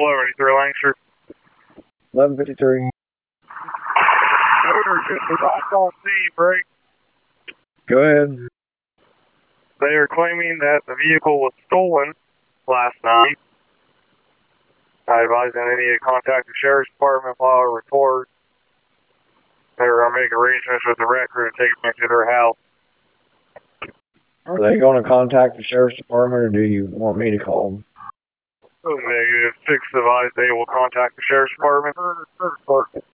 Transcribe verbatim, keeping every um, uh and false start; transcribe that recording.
eleven fifty-three Lancaster. eleven fifty-three. Motor just arrived on scene, break. Go ahead. They are claiming that the vehicle was stolen last night. I advise that they need to contact the Sheriff's Department, file a report. They're going to make arrangements with the wrecker to take it back to their house. Are they going to contact the Sheriff's Department, or do you want me to call them? Oh, negative. Six advised they will contact the Sheriff's Department.